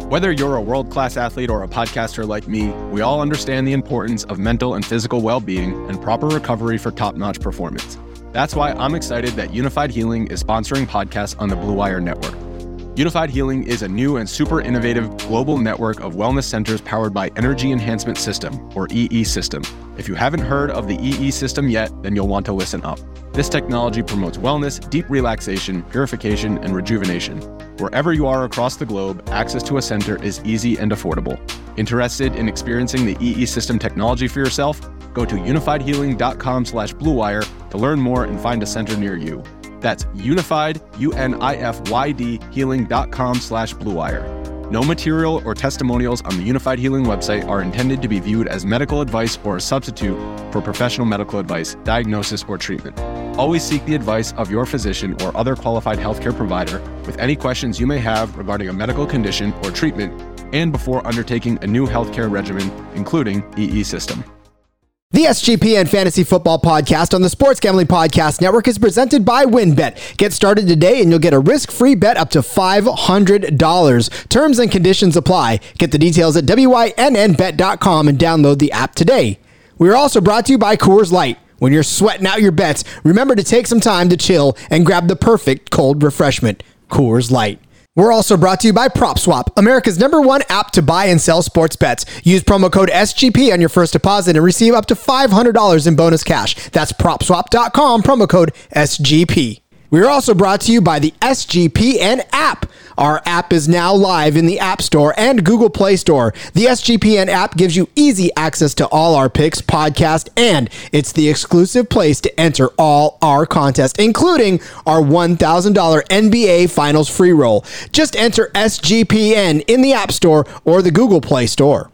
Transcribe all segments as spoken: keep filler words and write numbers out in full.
Whether you're a world-class athlete or a podcaster like me, we all understand the importance of mental and physical well-being and proper recovery for top-notch performance. That's why I'm excited that Unified Healing is sponsoring podcasts on the Blue Wire Network. Unified Healing is a new and super innovative global network of wellness centers powered by Energy Enhancement System, or E E System. If you haven't heard of the E E System yet, then you'll want to listen up. This technology promotes wellness, deep relaxation, purification, and rejuvenation. Wherever you are across the globe, access to a center is easy and affordable. Interested in experiencing the E E System technology for yourself? Go to unified healing dot com slash blue wire to learn more and find a center near you. That's unified, U N I F Y D, healing dot com slash blue wire. No material or testimonials on the Unified Healing website are intended to be viewed as medical advice or a substitute for professional medical advice, diagnosis, or treatment. Always seek the advice of your physician or other qualified healthcare provider with any questions you may have regarding a medical condition or treatment and before undertaking a new healthcare regimen, including E E System. The S G P N Fantasy Football Podcast on the Sports Gambling Podcast Network is presented by WynnBET. Get started today and you'll get a risk-free bet up to five hundred dollars. Terms and conditions apply. Get the details at W Y N N bet dot com and download the app today. We are also brought to you by Coors Light. When you're sweating out your bets, remember to take some time to chill and grab the perfect cold refreshment, Coors Light. We're also brought to you by PropSwap, America's number one app to buy and sell sports bets. Use promo code S G P on your first deposit and receive up to five hundred dollars in bonus cash. That's prop swap dot com, promo code S G P. We are also brought to you by the S G P N app. Our app is now live in the App Store and Google Play Store. The S G P N app gives you easy access to all our picks, podcast, and it's the exclusive place to enter all our contests, including our one thousand dollars N B A Finals free roll. Just enter S G P N in the App Store or the Google Play Store.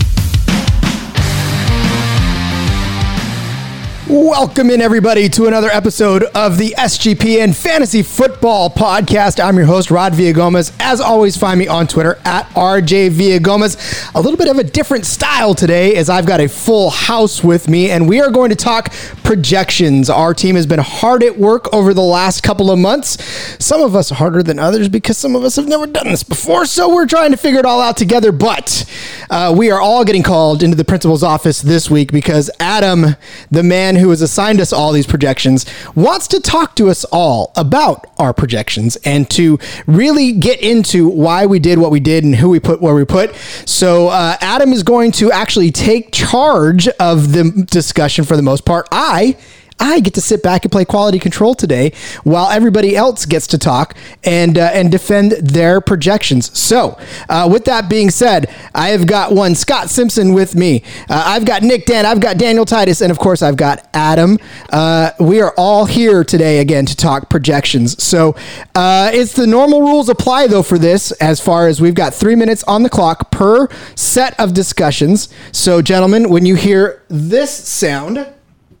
Welcome in, everybody, to another episode of the S G P N Fantasy Football Podcast. I'm your host, Rod Villagomez. As always, find me on Twitter at R J Villagomez. A little bit of a different style today as I've got a full house with me, and we are going to talk projections. Our team has been hard at work over the last couple of months. Some of us harder than others because some of us have never done this before, so we're trying to figure it all out together. But uh, we are all getting called into the principal's office this week because Adam, the man who has assigned us all these projections, wants to talk to us all about our projections and to really get into why we did what we did and who we put where we put. So uh, Adam is going to actually take charge of the discussion for the most part. I I get to sit back and play quality control today while everybody else gets to talk and uh, and defend their projections. So uh, with that being said, I have got one Scott Simpson with me. Uh, I've got Nick Dan, I've got Daniel Titus, and of course I've got Adam. Uh, we are all here today again to talk projections. So uh, it's the normal rules apply though for this, as far as we've got three minutes on the clock per set of discussions. So gentlemen, when you hear this sound,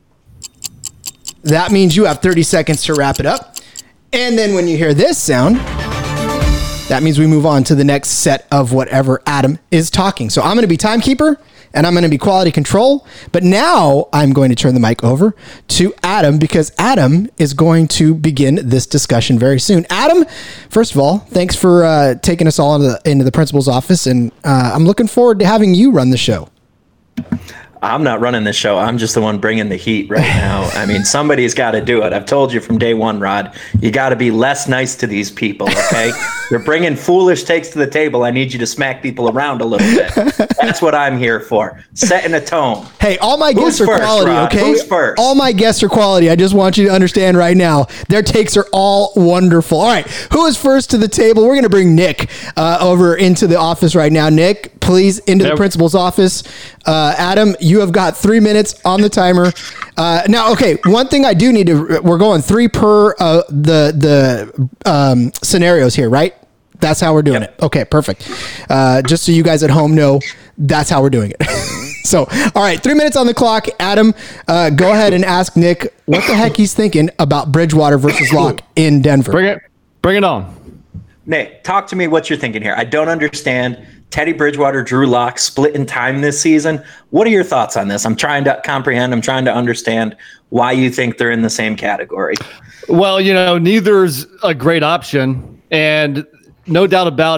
that means you have thirty seconds to wrap it up. And then when you hear this sound, that means we move on to the next set of whatever Adam is talking. So I'm going to be timekeeper and I'm going to be quality control. But now I'm going to turn the mic over to Adam because Adam is going to begin this discussion very soon. Adam, first of all, thanks for uh, taking us all into the, into the principal's office. And uh, I'm looking forward to having you run the show. I'm not running the show. I'm just the one bringing the heat right now. I mean, somebody's got to do it. I've told you from day one, Rod, you got to be less nice to these people, okay? You're bringing foolish takes to the table. I need you to smack people around a little bit. That's what I'm here for, setting a tone. Hey, all my guests Who's are first, quality, Rod? okay? Who's first? All my guests are quality. I just want you to understand right now, their takes are all wonderful. All right, who is first to the table? We're going to bring Nick uh, over into the office right now. Nick, please, into yep. the principal's office. Uh, Adam, you have got three minutes on the timer. Uh, now, okay, one thing I do need to, we're going three per uh, the the um, scenarios here, right? That's how we're doing yep. it. Okay, perfect. Uh, just so you guys at home know, that's how we're doing it. So, all right, three minutes on the clock. Adam, uh, go ahead and ask Nick what the heck he's thinking about Bridgewater versus Locke in Denver. Bring it, bring it on. Nick, talk to me what you're thinking here. I don't understand. Teddy Bridgewater, Drew Lock split in time this season. What are your thoughts on this? I'm trying to comprehend. I'm trying to understand why you think they're in the same category. Well, you know, neither's a great option. And no doubt about it,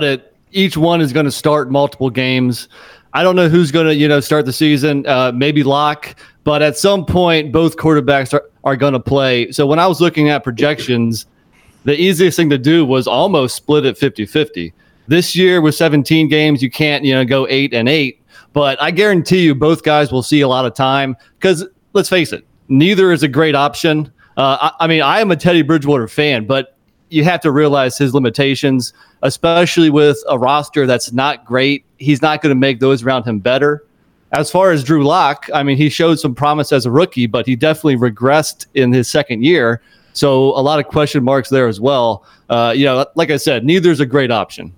each one is going to start multiple games. I don't know who's going to, you know, start the season, uh, maybe Locke, but at some point, both quarterbacks are, are going to play. So when I was looking at projections, the easiest thing to do was almost split it fifty-fifty. This year with seventeen games, you can't, you know, go eight and eight, but I guarantee you both guys will see a lot of time because let's face it, neither is a great option. Uh, I, I mean, I am a Teddy Bridgewater fan, but you have to realize his limitations, especially with a roster that's not great. He's not going to make those around him better. As far as Drew Lock, I mean, he showed some promise as a rookie, but he definitely regressed in his second year. So a lot of question marks there as well. Uh, you know, like I said, neither is a great option.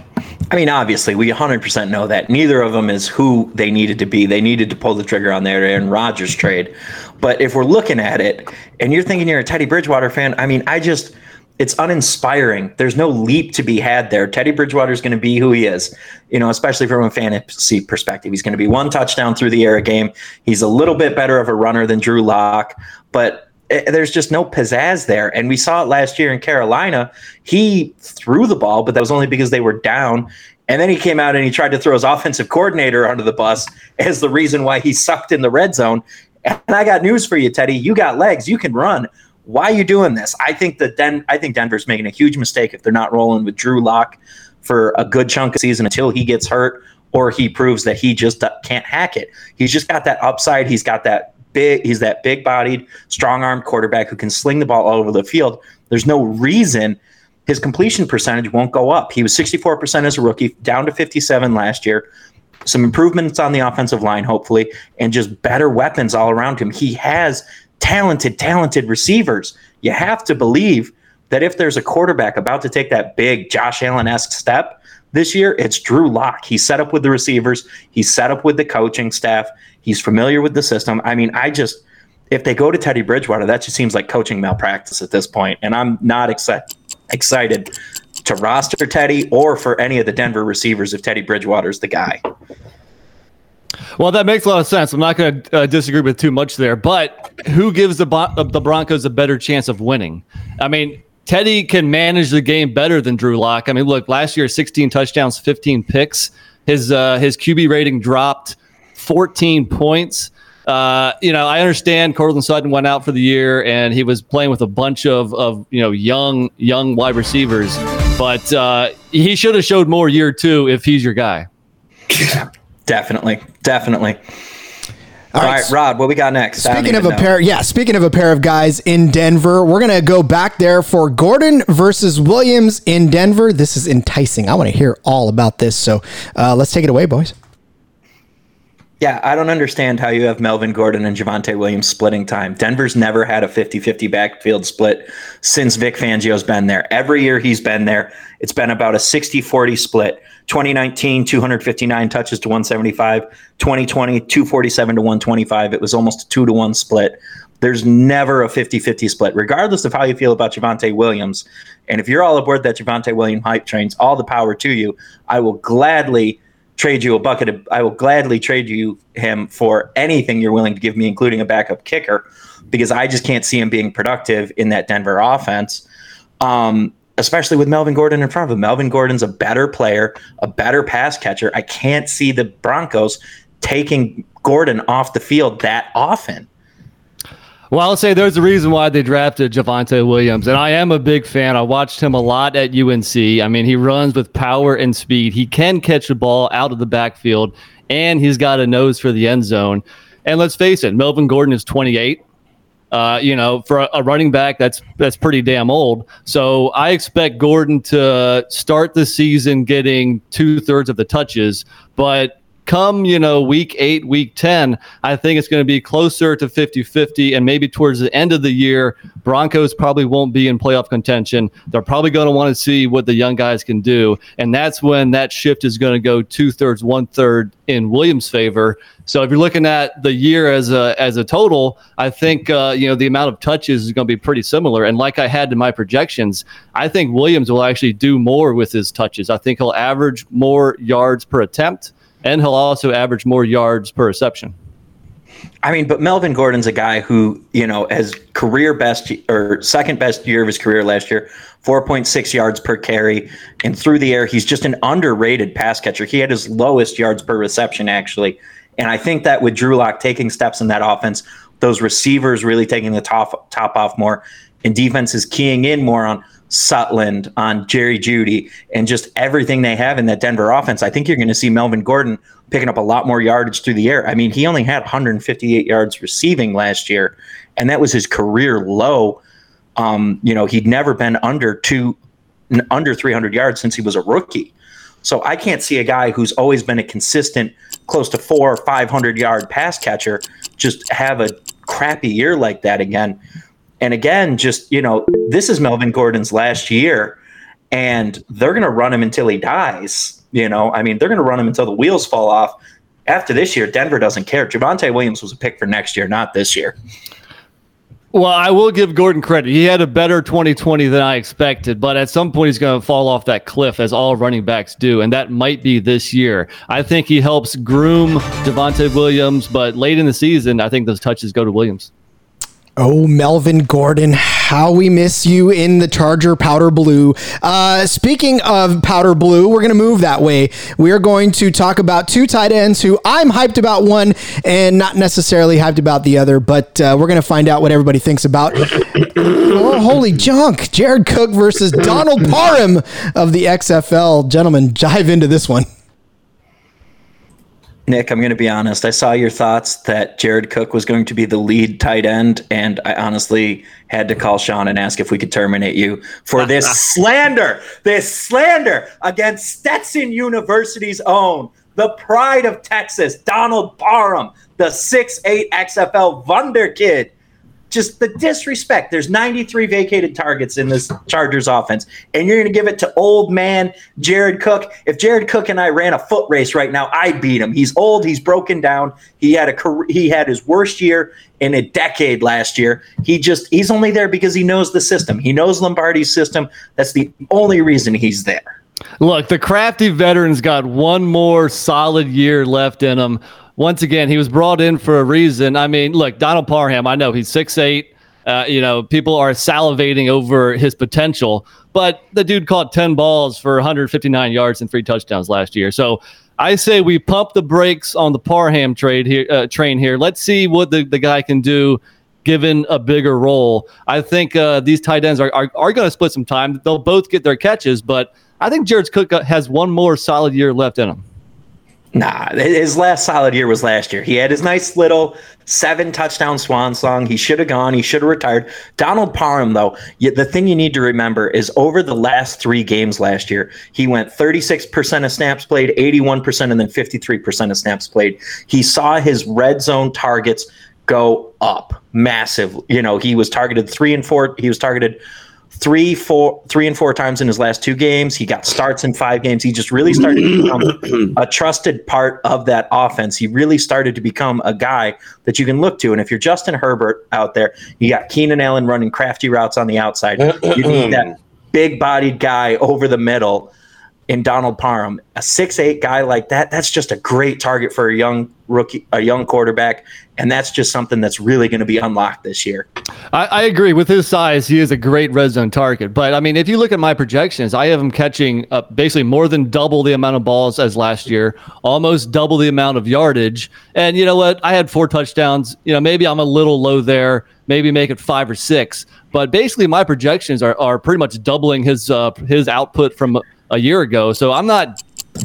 I mean, obviously, we one hundred percent know that neither of them is who they needed to be. They needed to pull the trigger on their Aaron Rodgers trade. But if we're looking at it and you're thinking you're a Teddy Bridgewater fan, I mean, I just, it's uninspiring. There's no leap to be had there. Teddy Bridgewater is going to be who he is, you know, especially from a fantasy perspective. He's going to be one touchdown through the air a game. He's a little bit better of a runner than Drew Lock, but there's just no pizzazz there. And we saw it last year in Carolina. He threw the ball, but that was only because they were down. And then he came out and he tried to throw his offensive coordinator under the bus as the reason why he sucked in the red zone. And I got news for you, Teddy. You got legs. You can run. Why are you doing this? I think that Den- I think Denver's making a huge mistake if they're not rolling with Drew Lock for a good chunk of the season until he gets hurt or he proves that he just can't hack it. He's just got that upside. He's got that big. He's that big-bodied, strong-armed quarterback who can sling the ball all over the field. There's no reason his completion percentage won't go up. He was sixty-four percent as a rookie, down to fifty-seven last year. Some improvements on the offensive line, hopefully, and just better weapons all around him. He has talented, talented receivers. You have to believe that if there's a quarterback about to take that big Josh Allen-esque step this year, it's Drew Lock. He's set up with the receivers. He's set up with the coaching staff. He's familiar with the system. I mean, I just, if they go to Teddy Bridgewater, that just seems like coaching malpractice at this point. And I'm not exci- excited to roster Teddy or for any of the Denver receivers if Teddy Bridgewater's the guy. Well, that makes a lot of sense. I'm not going to uh, disagree with too much there, but who gives the Bon- the Broncos a better chance of winning? I mean, Teddy can manage the game better than Drew Lock. I mean, look, last year, sixteen touchdowns, fifteen picks. His uh, his Q B rating dropped fourteen points. Uh, you know, I understand Courtland Sutton went out for the year and he was playing with a bunch of, of you know, young, young wide receivers, but uh, he should have showed more year two if he's your guy. Yeah, definitely. Definitely. All, All right, right, Rod, what we got next? Speaking of a know. pair, yeah, speaking of a pair of guys in Denver, we're going to go back there for Gordon versus Williams in Denver. This is enticing. I want to hear all about this. So uh, let's take it away, boys. Yeah, I don't understand how you have Melvin Gordon and Javonte Williams splitting time. Denver's never had a fifty-fifty backfield split since Vic Fangio's been there. Every year he's been there, it's been about a sixty forty split. twenty nineteen, two hundred fifty-nine touches to one seventy-five. twenty twenty, two forty-seven to one twenty-five. It was almost a two to one split. There's never a fifty-fifty split, regardless of how you feel about Javonte Williams. And if you're all aboard that Javonte Williams hype trains, all the power to you. I will gladly trade you a bucket of, I will gladly trade you him for anything you're willing to give me, including a backup kicker, because I just can't see him being productive in that Denver offense. Um, especially with Melvin Gordon in front of him. Melvin Gordon's a better player, a better pass catcher. I can't see the Broncos taking Gordon off the field that often. Well, I'll say there's a reason why they drafted Javonte Williams, and I am a big fan. I watched him a lot at U N C. I mean, he runs with power and speed. He can catch the ball out of the backfield, and he's got a nose for the end zone. And let's face it, Melvin Gordon is twenty-eight. Uh, you know, for a, a running back, that's that's pretty damn old. So I expect Gordon to start the season getting two-thirds of the touches, but come, you know, week eight, week ten, I think it's going to be closer to fifty-fifty, and maybe towards the end of the year, Broncos probably won't be in playoff contention. They're probably going to want to see what the young guys can do, and that's when that shift is going to go two-thirds, one-third in Williams' favor. So if you're looking at the year as a as a total, I think uh, you know the amount of touches is going to be pretty similar. And like I had in my projections, I think Williams will actually do more with his touches. I think he'll average more yards per attempt, and he'll also average more yards per reception. I mean, but Melvin Gordon's a guy who, you know, has career best or second best year of his career last year, four point six yards per carry. And through the air, he's just an underrated pass catcher. He had his lowest yards per reception, actually. And I think that with Drew Lock taking steps in that offense, those receivers really taking the top, top off more, and defense is keying in more on Sutland, on Jerry Jeudy, and just everything they have in that Denver offense, I think you're going to see Melvin Gordon picking up a lot more yardage through the air. I mean, he only had one hundred fifty-eight yards receiving last year, and that was his career low. Um, you know, he'd never been under two, under three hundred yards since he was a rookie. So I can't see a guy who's always been a consistent, close to four or five hundred yard pass catcher just have a crappy year like that again. And again, just, you know, this is Melvin Gordon's last year, and they're going to run him until he dies. You know, I mean, they're going to run him until the wheels fall off. After this year, Denver doesn't care. Javonte Williams was a pick for next year, not this year. Well, I will give Gordon credit. He had a better twenty twenty than I expected, but at some point he's going to fall off that cliff, as all running backs do, and that might be this year. I think he helps groom Javonte Williams, but late in the season, I think those touches go to Williams. Oh, Melvin Gordon, how we miss you in the Charger powder blue. Uh, speaking of powder blue, we're going to move that way. We are going to talk about two tight ends who I'm hyped about one and not necessarily hyped about the other, but uh, we're going to find out what everybody thinks about. Oh, holy junk. Jared Cook versus Donald Parham of the X F L. Gentlemen, dive into this one. Nick, I'm going to be honest. I saw your thoughts that Jared Cook was going to be the lead tight end, and I honestly had to call Sean and ask if we could terminate you for this slander, this slander against Stetson University's own, the pride of Texas, Donald Parham, the six eight X F L Wonder Kid. Just the disrespect. There's ninety-three vacated targets in this Chargers offense, and you're going to give it to old man Jared Cook. If Jared Cook and I ran a foot race right now, I'd beat him. He's old. He's broken down. He had a career, he had his worst year in a decade last year. He just he's only there because he knows the system. He knows Lombardi's system. That's the only reason he's there. Look, the crafty veteran's got one more solid year left in him. Once again, he was brought in for a reason. I mean, look, Donald Parham, I know he's six eight. Uh, you know, people are salivating over his potential, but the dude caught ten balls for one hundred fifty-nine yards and three touchdowns last year. So I say we pump the brakes on the Parham trade here, uh, train here. Let's see what the, the guy can do given a bigger role. I think uh, these tight ends are, are, are going to split some time. They'll both get their catches, but I think Jared Cook has one more solid year left in him. Nah, his last solid year was last year. He had his nice little seven touchdown swan song. He should have gone. He should have retired. Donald Parham, though, the thing you need to remember is over the last three games last year, he went thirty-six percent of snaps played, eighty-one percent, and then fifty-three percent of snaps played. He saw his red zone targets go up massive. You know, he was targeted three and four. He was targeted Three, four, three and four times in his last two games. He got starts in five games. He just really started to become a trusted part of that offense. He really started to become a guy that you can look to. And if you're Justin Herbert out there, you got Keenan Allen running crafty routes on the outside. You need that big-bodied guy over the middle in Donald Parham. A six eight guy like that, that's just a great target for a young rookie, a young quarterback. And that's just something that's really going to be unlocked this year. I, I agree. With his size, he is a great red zone target. But, I mean, if you look at my projections, I have him catching uh, basically more than double the amount of balls as last year, almost double the amount of yardage. And you know what? I had four touchdowns. You know, maybe I'm a little low there. Maybe make it five or six. But basically, my projections are, are pretty much doubling his uh, his output from a, a year ago. So I'm not,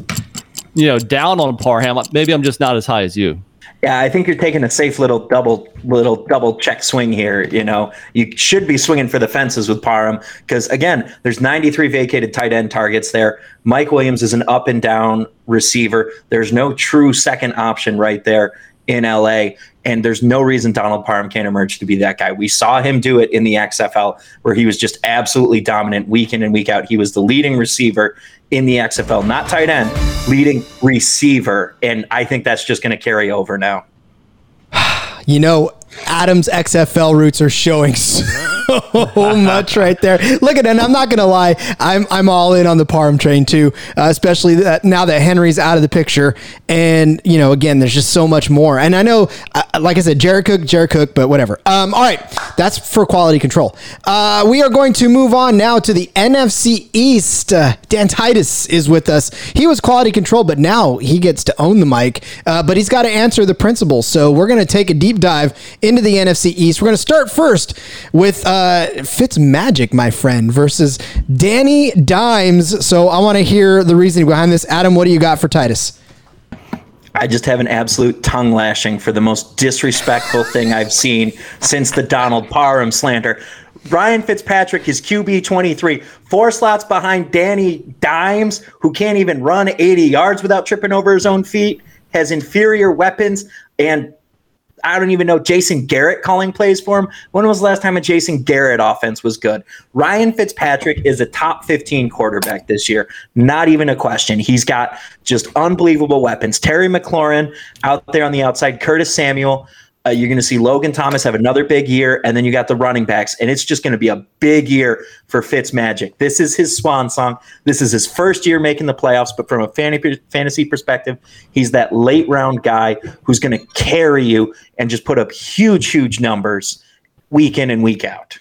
you know, down on Parham. Maybe I'm just not as high as you. Yeah, I think you're taking a safe little double little double check swing here. You know, you should be swinging for the fences with Parham because, again, there's ninety-three vacated tight end targets there. Mike Williams is an up and down receiver. There's no true second option right there in L A, and there's no reason Donald Parham can't emerge to be that guy. We saw him do it in the X F L where he was just absolutely dominant week in and week out. He was the leading receiver in the X F L, not tight end, leading receiver. And I think that's just going to carry over now. You know, Adam's X F L roots are showing so much right there. Look at it. And I'm not going to lie. I'm I'm all in on the Parham train too, uh, especially that now that Henry's out of the picture. And, you know, again, there's just so much more. And I know, uh, like I said, Jared Cook, Jared Cook, but whatever. Um, all right. That's for quality control. Uh, we are going to move on now to the N F C East. Uh, Dan Titus is with us. He was quality control, but now he gets to own the mic. Uh, but he's got to answer the principal. So we're going to take a deep dive into the N F C East. We're going to start first with uh, Fitzmagic, my friend, versus Danny Dimes. So I want to hear the reasoning behind this. Adam, what do you got for Titus? I just have an absolute tongue lashing for the most disrespectful thing I've seen since the Donald Parham slander. Ryan Fitzpatrick is Q B twenty-three, four slots behind Danny Dimes, who can't even run eighty yards without tripping over his own feet, has inferior weapons, and I don't even know Jason Garrett calling plays for him. When was the last time a Jason Garrett offense was good? Ryan Fitzpatrick is a top fifteen quarterback this year. Not even a question. He's got just unbelievable weapons. Terry McLaurin out there on the outside, Curtis Samuel. Uh, you're going to see Logan Thomas have another big year, and then you got the running backs, and it's just going to be a big year for Fitzmagic. This is his swan song. This is his first year making the playoffs, but from a fantasy perspective, he's that late round guy who's going to carry you and just put up huge, huge numbers week in and week out.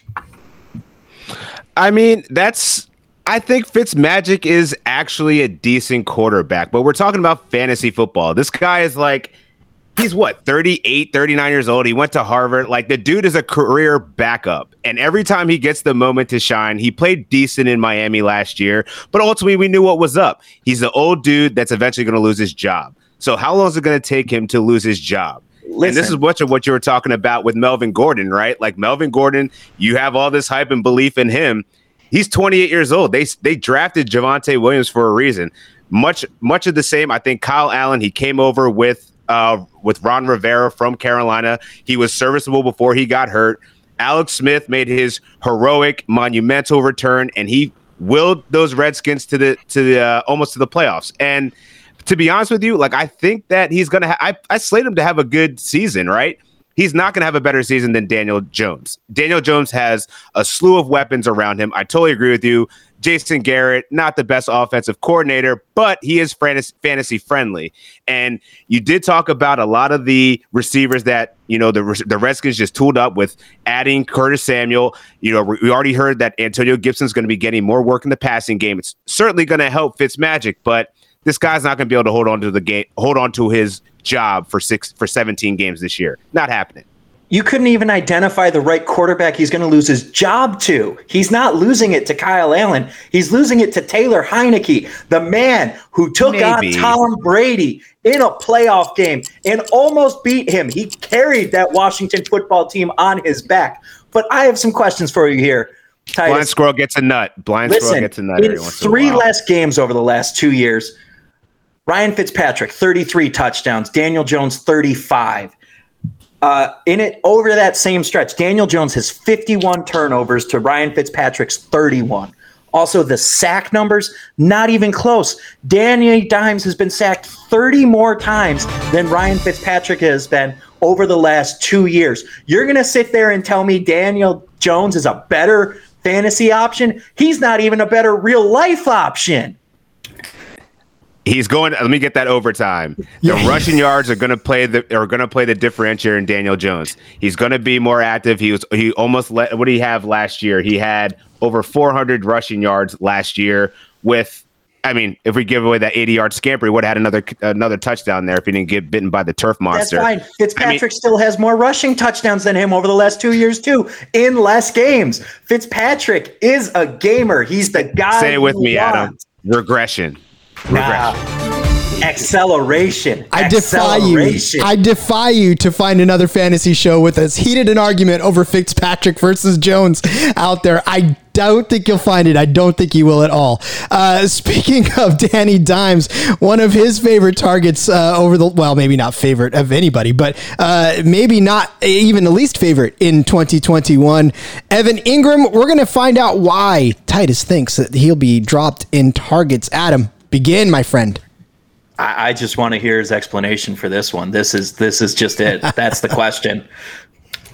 I mean, that's I think Fitzmagic is actually a decent quarterback, but we're talking about fantasy football. This guy is like, he's what, thirty-eight, thirty-nine years old. He went to Harvard. Like, the dude is a career backup. And every time he gets the moment to shine, he played decent in Miami last year, but ultimately we knew what was up. He's the old dude that's eventually going to lose his job. So how long is it going to take him to lose his job? Listen. And this is much of what you were talking about with Melvin Gordon, right? Like, Melvin Gordon, you have all this hype and belief in him. He's twenty-eight years old. They they drafted Javonte Williams for a reason. Much much of the same. I think Kyle Allen, he came over with uh, with Ron Rivera from Carolina. He was serviceable before he got hurt. Alex Smith made his heroic, monumental return, and he willed those Redskins to the to the uh, almost to the playoffs. And to be honest with you, like, I think that he's gonna. Ha- I I slate him to have a good season, right? He's not going to have a better season than Daniel Jones. Daniel Jones has a slew of weapons around him. I totally agree with you. Jason Garrett, not the best offensive coordinator, but he is fantasy friendly. And you did talk about a lot of the receivers that, you know, the, the Redskins just tooled up with adding Curtis Samuel. You know, we already heard that Antonio Gibson's going to be getting more work in the passing game. It's certainly going to help Fitzmagic, but this guy's not going to be able to hold on to the game, hold on to his job for six for seventeen games this year. Not happening. You couldn't even identify the right quarterback he's going to lose his job to. He's not losing it to Kyle Allen. He's losing it to Taylor Heineke, the man who took Maybe. on Tom Brady in a playoff game and almost beat him. He carried that Washington football team on his back. But I have some questions for you here, Titus. Blind squirrel gets a nut. Blind Listen, squirrel gets a nut. In three less games over the last two years, Ryan Fitzpatrick, thirty-three touchdowns. Daniel Jones, thirty-five. Uh, in it, over that same stretch, Daniel Jones has fifty-one turnovers to Ryan Fitzpatrick's thirty-one. Also, the sack numbers, not even close. Danny Dimes has been sacked thirty more times than Ryan Fitzpatrick has been over the last two years. You're going to sit there and tell me Daniel Jones is a better fantasy option? He's not even a better real-life option. He's going. Let me get that overtime. The yeah. rushing yards are going to play the are going to play the differentiator in Daniel Jones. He's going to be more active. He was he almost let. What did he have last year? He had over four hundred rushing yards last year. With, I mean, if we give away that eighty yard scamper, he would have had another another touchdown there if he didn't get bitten by the turf monster. That's fine. Fitzpatrick I mean, still has more rushing touchdowns than him over the last two years too, in less games. Fitzpatrick is a gamer. He's the guy. Say it with me, wants. Adam. Regression. Nah. Acceleration. I defy you. I defy you to find another fantasy show with as heated an argument over Fitzpatrick versus Jones out there. I don't think you'll find it. I don't think you will at all. Uh, speaking of Danny Dimes, one of his favorite targets uh, over the, well, maybe not favorite of anybody, but uh, maybe not even the least favorite in twenty twenty-one, Evan Ingram. We're going to find out why Titus thinks that he'll be dropped in targets. Adam, begin, my friend. I, I just want to hear his explanation for this one. This is this is just it. That's the question.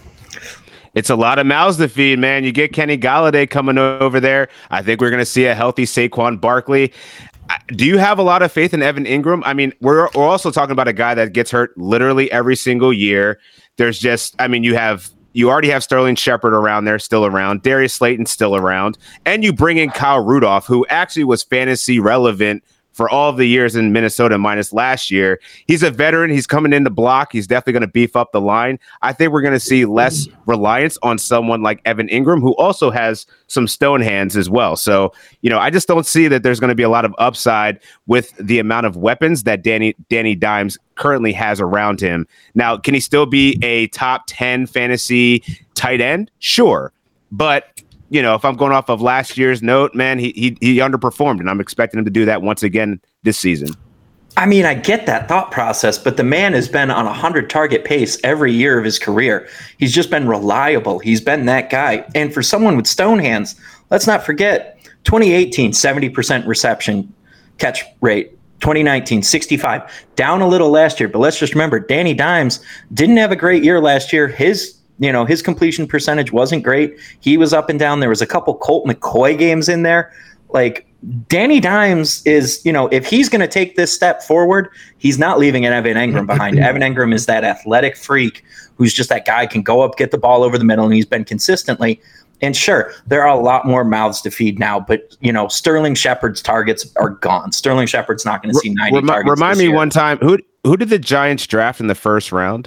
It's a lot of mouths to feed, man. You get Kenny Golladay coming over there. I think we're going to see a healthy Saquon Barkley. Do you have a lot of faith in Evan Ingram? I mean, we're, we're also talking about a guy that gets hurt literally every single year. There's just, I mean, you have, you already have Sterling Shepard around there, still around. Darius Slayton still around. And you bring in Kyle Rudolph, who actually was fantasy relevant for all of the years in Minnesota minus last year. He's a veteran. He's coming in the block. He's definitely going to beef up the line. I think we're going to see less reliance on someone like Evan Ingram, who also has some stone hands as well. So, you know, I just don't see that there's going to be a lot of upside with the amount of weapons that Danny Danny Dimes currently has around him. Now, can he still be a top ten fantasy tight end? Sure. But you know, if I'm going off of last year's note, man, he, he he underperformed, and I'm expecting him to do that once again this season. I mean, I get that thought process, but the man has been on a hundred target pace every year of his career. He's just been reliable. He's been that guy. And for someone with stone hands, let's not forget twenty eighteen, seventy percent reception catch rate. twenty nineteen, sixty-five, down a little last year. But let's just remember, Danny Dimes didn't have a great year last year. His You know, his completion percentage wasn't great. He was up and down. There was a couple Colt McCoy games in there. Like, Danny Dimes is, you know, if he's going to take this step forward, he's not leaving an Evan Ingram behind. Evan Ingram is that athletic freak who's just that guy, can go up, get the ball over the middle, and he's been consistently. And sure, there are a lot more mouths to feed now, but, you know, Sterling Shepard's targets are gone. Sterling Shepard's not going to see ninety Remi- targets. Remind me year. one time, who who did the Giants draft in the first round?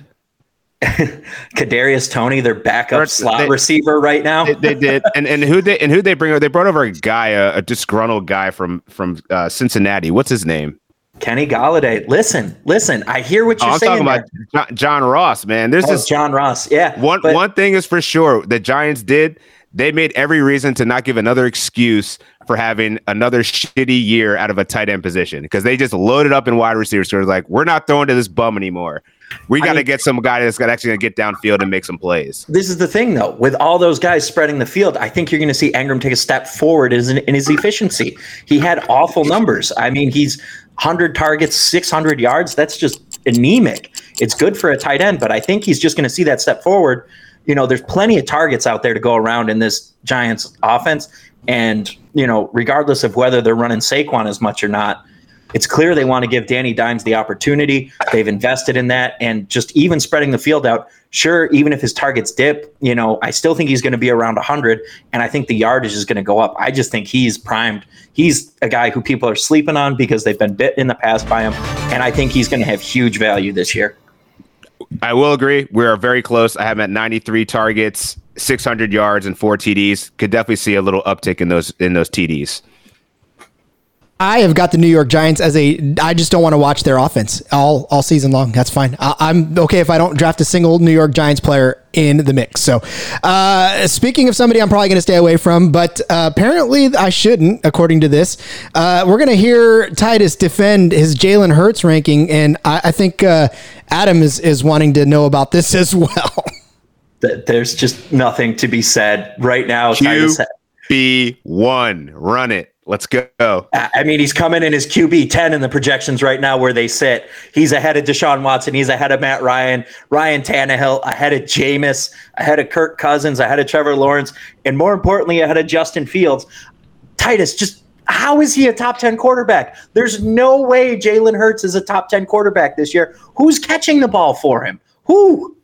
Kadarius Toney, their backup Or, slot they, receiver right now. They, they did, and and who they and who they bring over? They brought over a guy, a, a disgruntled guy from from uh, Cincinnati. What's his name? Kenny Golladay. Listen, listen. I hear what you're oh, I'm saying. talking about John, John Ross, man. There's oh, this John Ross. Yeah. One but, one thing is for sure: the Giants did. They made every reason to not give another excuse for having another shitty year out of a tight end position, because they just loaded up in wide receivers. So it was like, we're not throwing to this bum anymore. We got to get some guy that's got actually going to get downfield and make some plays. This is the thing, though. With all those guys spreading the field, I think you're going to see Ingram take a step forward in, in his efficiency. He had awful numbers. I mean, he's one hundred targets, six hundred yards. That's just anemic. It's good for a tight end, but I think he's just going to see that step forward. You know, there's plenty of targets out there to go around in this Giants offense. And, you know, regardless of whether they're running Saquon as much or not, it's clear they want to give Danny Dimes the opportunity. They've invested in that, and just even spreading the field out. Sure, even if his targets dip, you know, I still think he's going to be around one hundred, and I think the yardage is going to go up. I just think he's primed. He's a guy who people are sleeping on because they've been bit in the past by him, and I think he's going to have huge value this year. I will agree. We are very close. I have him at ninety-three targets, six hundred yards, and four T Ds. Could definitely see a little uptick in those in those T Ds. I have got the New York Giants as a. I just don't want to watch their offense all all season long. That's fine. I, I'm okay if I don't draft a single New York Giants player in the mix. So, uh, speaking of somebody I'm probably going to stay away from, but uh, apparently I shouldn't, according to this. Uh, we're going to hear Titus defend his Jalen Hurts ranking, and I, I think uh, Adam is is wanting to know about this as well. There's just nothing to be said right now. Q B one, run it. Let's go. I mean, he's coming in as Q B ten in the projections right now where they sit. He's ahead of Deshaun Watson. He's ahead of Matt Ryan, Ryan Tannehill, ahead of Jameis, ahead of Kirk Cousins, ahead of Trevor Lawrence, and more importantly, ahead of Justin Fields. Titus, just how is he a top ten quarterback? There's no way Jalen Hurts is a top ten quarterback this year. Who's catching the ball for him? Who?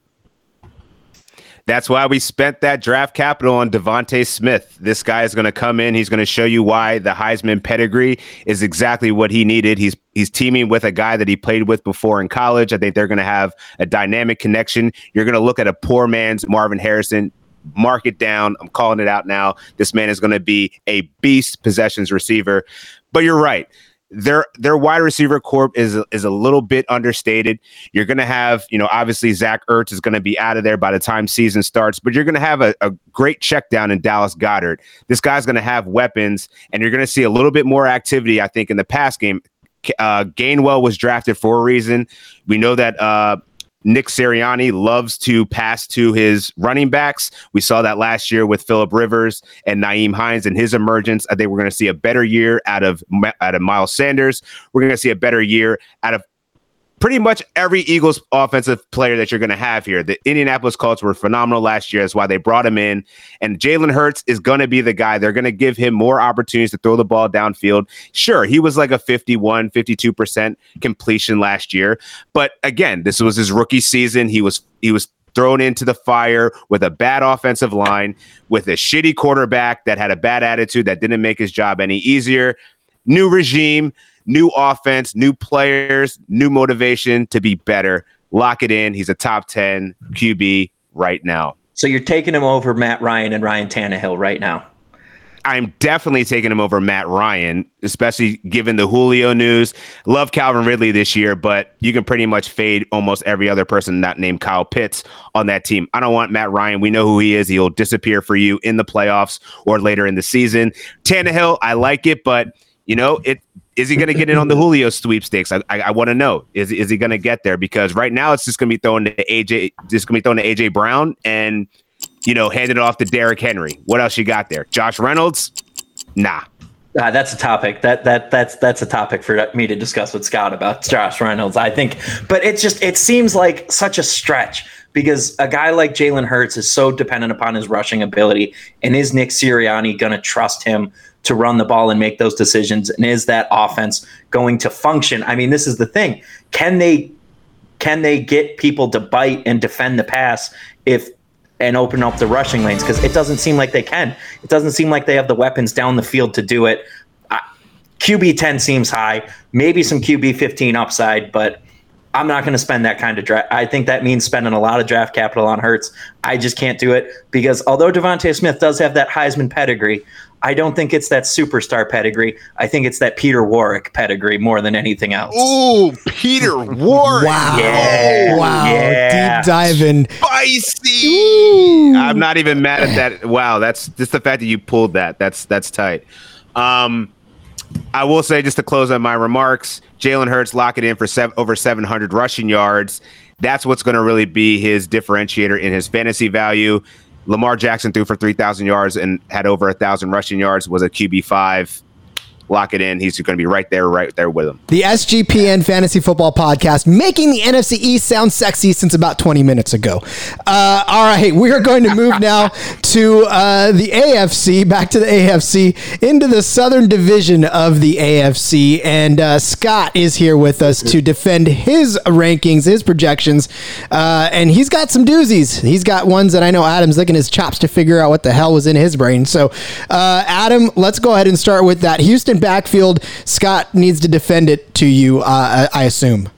That's why we spent that draft capital on Devontae Smith. This guy is going to come in. He's going to show you why the Heisman pedigree is exactly what he needed. He's he's teaming with a guy that he played with before in college. I think they're going to have a dynamic connection. You're going to look at a poor man's Marvin Harrison. Mark it down. I'm calling it out now. This man is going to be a beast possessions receiver. But you're right. Their their wide receiver corp is is a little bit understated. You're going to have, you know, obviously Zach Ertz is going to be out of there by the time season starts, but you're going to have a, a great check down in Dallas Goedert. This guy's going to have weapons, and you're going to see a little bit more activity, I think, in the pass game. Uh, Gainwell was drafted for a reason. We know that uh, Nick Sirianni loves to pass to his running backs. We saw that last year with Phillip Rivers and Nyheim Hines and his emergence. I think we're going to see a better year out of out of Miles Sanders. We're going to see a better year out of pretty much every Eagles offensive player that you're going to have here. The Indianapolis Colts were phenomenal last year. That's why they brought him in. And Jalen Hurts is going to be the guy. They're going to give him more opportunities to throw the ball downfield. Sure, he was like a fifty-one, fifty-two percent completion last year. But again, this was his rookie season. He was he was thrown into the fire with a bad offensive line, with a shitty quarterback that had a bad attitude that didn't make his job any easier. New regime, new offense, new players, new motivation to be better. Lock it in. He's a top ten Q B right now. So you're taking him over Matt Ryan and Ryan Tannehill right now? I'm definitely taking him over Matt Ryan, especially given the Julio news. Love Calvin Ridley this year, but you can pretty much fade almost every other person not named Kyle Pitts on that team. I don't want Matt Ryan. We know who he is. He'll disappear for you in the playoffs or later in the season. Tannehill, I like it, but you know, it is he going to get in on the Julio sweepstakes? I I, I want to know. Is is he going to get there? Because right now it's just going to be thrown to A J, just going to be thrown to A J Brown and, you know, hand it off to Derrick Henry. What else you got there? Josh Reynolds? Nah. Uh, that's a topic that that that's that's a topic for me to discuss with Scott about Josh Reynolds, I think. But it's just it seems like such a stretch because a guy like Jalen Hurts is so dependent upon his rushing ability. And is Nick Sirianni going to trust him to run the ball and make those decisions? And is that offense going to function? I mean, this is the thing. Can they can they get people to bite and defend the pass if and open up the rushing lanes? Because it doesn't seem like they can. It doesn't seem like they have the weapons down the field to do it. Uh, Q B ten seems high, maybe some Q B fifteen upside, but I'm not going to spend that kind of draft. I think that means spending a lot of draft capital on Hurts. I just can't do it because although Devontae Smith does have that Heisman pedigree, I don't think it's that superstar pedigree. I think it's that Peter Warwick pedigree more than anything else. Ooh, Peter Warwick. Wow. Yeah. Wow. Yeah. Deep diving. Spicy. Ooh. I'm not even mad at that. Wow, that's just the fact that you pulled that. That's that's tight. Um, I will say, just to close on my remarks, Jalen Hurts lock it in for seven, over seven hundred rushing yards. That's what's going to really be his differentiator in his fantasy value. Lamar Jackson threw for three thousand yards and had over one thousand rushing yards, was a Q B five. Lock it in. He's going to be right there, right there with him. The S G P N Fantasy Football Podcast, making the N F C East sound sexy since about twenty minutes ago. Uh, all right, we are going to move now to uh, the A F C, back to the A F C, into the Southern Division of the A F C. And uh, Scott is here with us to defend his rankings, his projections. Uh, and he's got some doozies. He's got ones that I know Adam's licking his chops to figure out what the hell was in his brain. So, uh, Adam, let's go ahead and start with that Houston backfield. Scott needs to defend it to you, uh, I assume.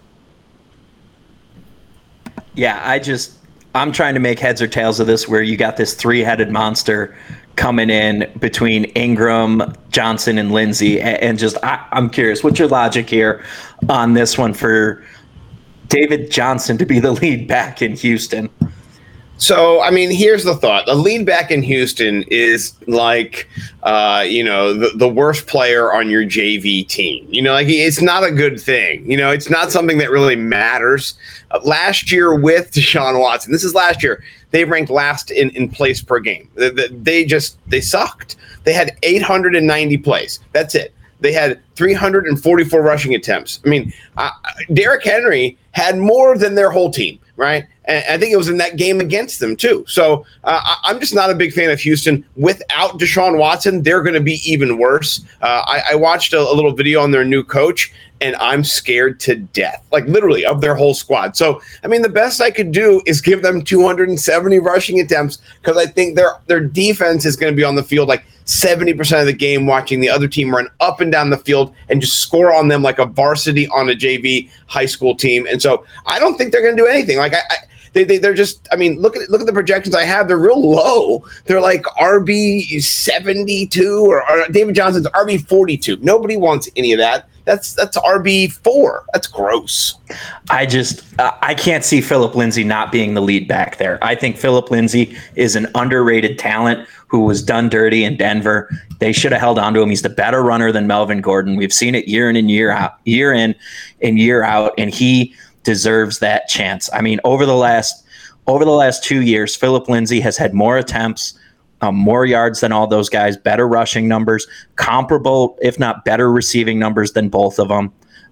Yeah, I just, I'm trying to make heads or tails of this where you got this three-headed monster coming in between Ingram, Johnson, and Lindsey. And just, I, I'm curious, what's your logic here on this one for David Johnson to be the lead back in Houston? So, I mean, here's the thought. The lead back in Houston is like, uh, you know, the, the worst player on your J V team. You know, like it's not a good thing. You know, it's not something that really matters. Uh, last year with Deshaun Watson, this is last year, they ranked last in, in plays per game. They, they just, they sucked. They had eight hundred ninety plays. That's it. They had three hundred forty-four rushing attempts. I mean, uh, Derrick Henry had more than their whole team, right? And I think it was in that game against them, too. So uh, I'm just not a big fan of Houston. Without Deshaun Watson, they're going to be even worse. Uh, I, I watched a, a little video on their new coach, and I'm scared to death, like literally of their whole squad. So, I mean, the best I could do is give them two hundred seventy rushing attempts because I think their their defense is going to be on the field like seventy percent of the game, watching the other team run up and down the field and just score on them like a varsity on a J V high school team. And so I don't think they're going to do anything. Like I, I They, they they're just, I mean, look at look at the projections I have. They're real low. They're like R B seventy-two or, or David Johnson's R B forty-two. Nobody wants any of that. That's that's R B four. That's gross. I just uh, I can't see Phillip Lindsay not being the lead back there. I think Phillip Lindsay is an underrated talent who was done dirty in Denver. They should have held on to him. He's the better runner than Melvin Gordon. We've seen it year in and year out, year in and year out, and he deserves that chance. I mean, over the last over the last two years, Phillip Lindsay has had more attempts, um, more yards than all those guys, better rushing numbers, comparable, if not better receiving numbers than both of them.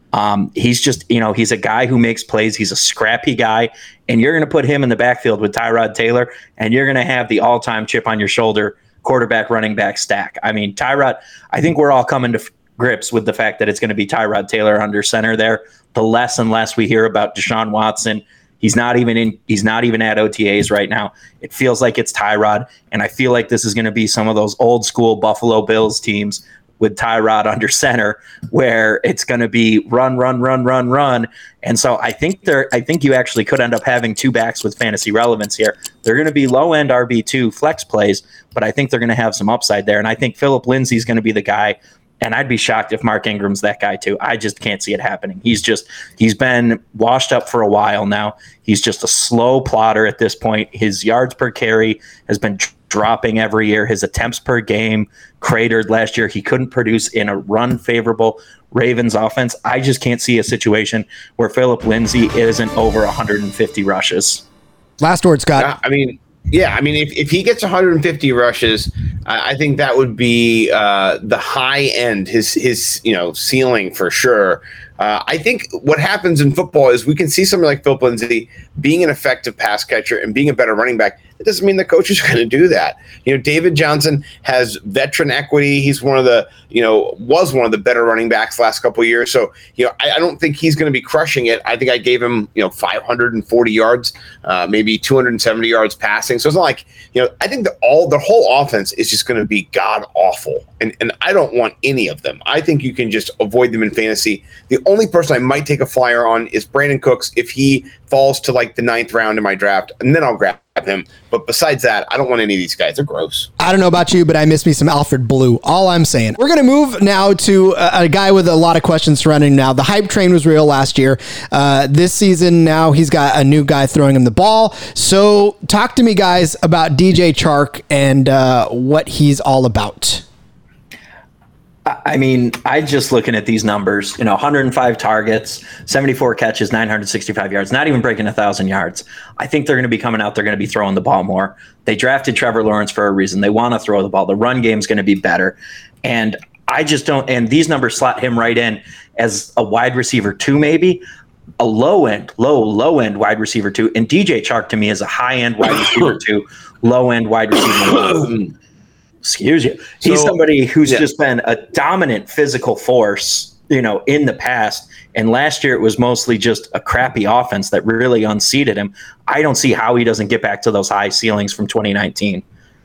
Um, he's just, you know, he's a guy who makes plays. He's a scrappy guy, and you're going to put him in the backfield with Tyrod Taylor, and you're going to have the all-time chip on your shoulder quarterback running back stack. I mean, Tyrod, I think we're all coming to f- grips with the fact that it's going to be Tyrod Taylor under center there. The less and less we hear about Deshaun Watson, he's not even in, he's not even at O T As right now. It feels like it's Tyrod, and I feel like this is going to be some of those old school Buffalo Bills teams with Tyrod under center, where it's going to be run, run, run, run, run. And so I think there, I think you actually could end up having two backs with fantasy relevance here. They're going to be low end R B two flex plays, but I think they're going to have some upside there. And I think Phillip Lindsay is going to be the guy. And I'd be shocked if Mark Ingram's that guy too. I just can't see it happening. He's just, he's been washed up for a while now. He's just a slow plotter at this point. His yards per carry has been dropping every year. His attempts per game cratered last year. He couldn't produce in a run favorable Ravens offense. I just can't see a situation where Phillip Lindsay isn't over one hundred fifty rushes. Last word, Scott. Yeah, I mean, yeah, I mean, if, if he gets one hundred fifty rushes, I, I think that would be uh, the high end, his his you know ceiling for sure. Uh, I think what happens in football is we can see somebody like Phillip Lindsay being an effective pass catcher and being a better running back. It doesn't mean the coach is going to do that. You know, David Johnson has veteran equity. He's one of the, you know, was one of the better running backs last couple of years. So, you know, I, I don't think he's going to be crushing it. I think I gave him, you know, five hundred forty yards, uh, maybe two hundred seventy yards passing. So it's not like, you know, I think that all the whole offense is just going to be god awful. And, and I don't want any of them. I think you can just avoid them in fantasy. The only person I might take a flyer on is Brandon Cooks if he falls to like the ninth round in my draft, and then I'll grab him. But besides that, I don't want any of these guys. They're gross. I don't know about you, but I miss me some Alfred Blue. All I'm saying. We're going to move now to a, a guy with a lot of questions surrounding now. The hype train was real last year. Uh, this season, now he's got a new guy throwing him the ball. So talk to me, guys, about D J Chark and uh, what he's all about. I mean, I just looking at these numbers, you know, one hundred five targets, seventy-four catches, nine hundred sixty-five yards, not even breaking a thousand yards. I think they're going to be coming out. They're going to be throwing the ball more. They drafted Trevor Lawrence for a reason. They want to throw the ball. The run game is going to be better. And I just don't, and these numbers slot him right in as a wide receiver two, maybe a low end, low, low end wide receiver two. And D J Chark to me is a high end wide receiver two, low end wide receiver one. Excuse you. He's so, somebody who's yeah. just been a dominant physical force, you know, in the past. And last year it was mostly just a crappy offense that really unseated him. I don't see how he doesn't get back to those high ceilings from twenty nineteen.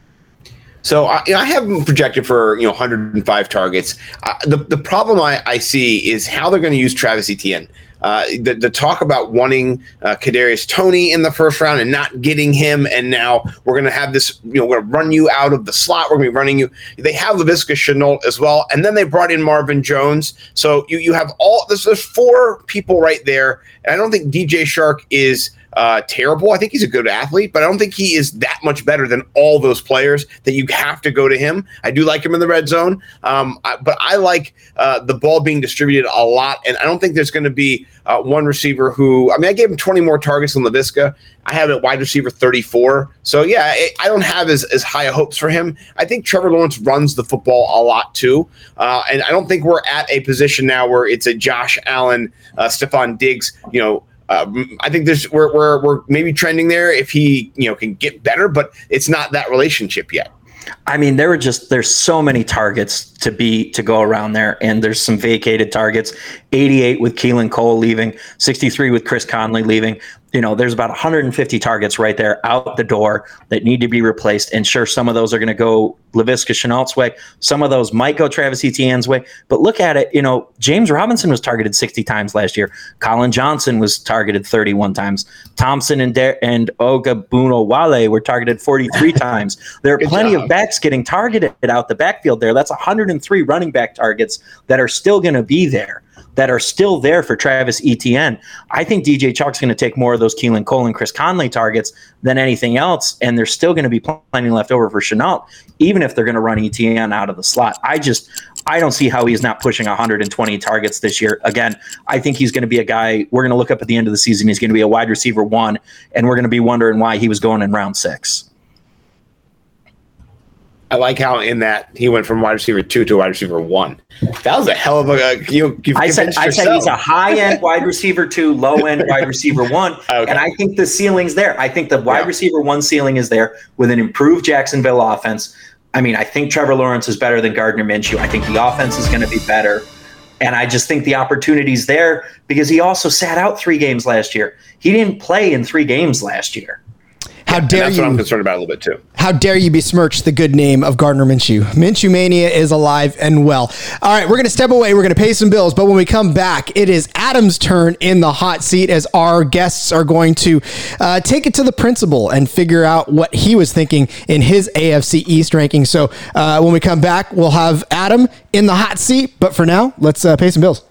So I, I have him projected for, you know, one hundred five targets. Uh, the the problem I, I see is how they're going to use Travis Etienne. Uh, the, the talk about wanting uh, Kadarius Toney in the first round and not getting him, and now we're going to have this, you know, we're going to run you out of the slot. We're going to be running you. They have Laviska Shenault as well, and then they brought in Marvin Jones. So you you have all this. There's four people right there, and I don't think D J Chark is uh, terrible. I think he's a good athlete, but I don't think he is that much better than all those players that you have to go to him. I do like him in the red zone, um, I, but I like uh, the ball being distributed a lot, and I don't think there's going to be uh, one receiver who, I mean, I gave him twenty more targets than Laviska. I have it wide receiver thirty-four. So, yeah, I, I don't have as, as high hopes for him. I think Trevor Lawrence runs the football a lot, too. Uh, and I don't think we're at a position now where it's a Josh Allen, uh, Stephon Diggs, you know, Uh, I think there's we're, we're we're maybe trending there if he you know can get better, but it's not that relationship yet. I mean, there were just there's so many targets to be to go around there, and there's some vacated targets. eighty-eight with Keelan Cole leaving, sixty-three with Chris Conley leaving. You know, there's about one hundred fifty targets right there out the door that need to be replaced. And sure, some of those are going to go Laviska Shenault's way. Some of those might go Travis Etienne's way. But look at it. You know, James Robinson was targeted sixty times last year. Colin Johnson was targeted thirty-one times. Thompson and De- and Ogunbowale were targeted forty-three times. There are Good plenty job. of backs getting targeted out the backfield there. That's one hundred three running back targets that are still going to be there. that are still there for Travis Etienne. I think D J Chark's going to take more of those Keelan Cole and Chris Conley targets than anything else, and there's still going to be plenty left over for Shenault, even if they're going to run Etienne out of the slot. I just I don't see how he's not pushing one hundred twenty targets this year. Again, I think he's going to be a guy, we're going to look up at the end of the season, he's going to be a wide receiver one, and we're going to be wondering why he was going in round six. I like how in that he went from wide receiver two to wide receiver one. That was a hell of a. You, you've I said, I said he's a high end wide receiver two, low end wide receiver one, okay. And I think the ceiling's there. I think the wide yeah. receiver one ceiling is there with an improved Jacksonville offense. I mean, I think Trevor Lawrence is better than Gardner Minshew. I think the offense is going to be better, and I just think the opportunity's there because he also sat out three games last year. He didn't play in three games last year. How dare that's you? What I'm concerned about a little bit too. How dare you besmirch the good name of Gardner Minshew? Minshew Mania is alive and well. All right, we're going to step away. We're going to pay some bills. But when we come back, it is Adam's turn in the hot seat as our guests are going to uh, take it to the principal and figure out what he was thinking in his A F C East ranking. So uh, when we come back, we'll have Adam in the hot seat. But for now, let's uh, pay some bills.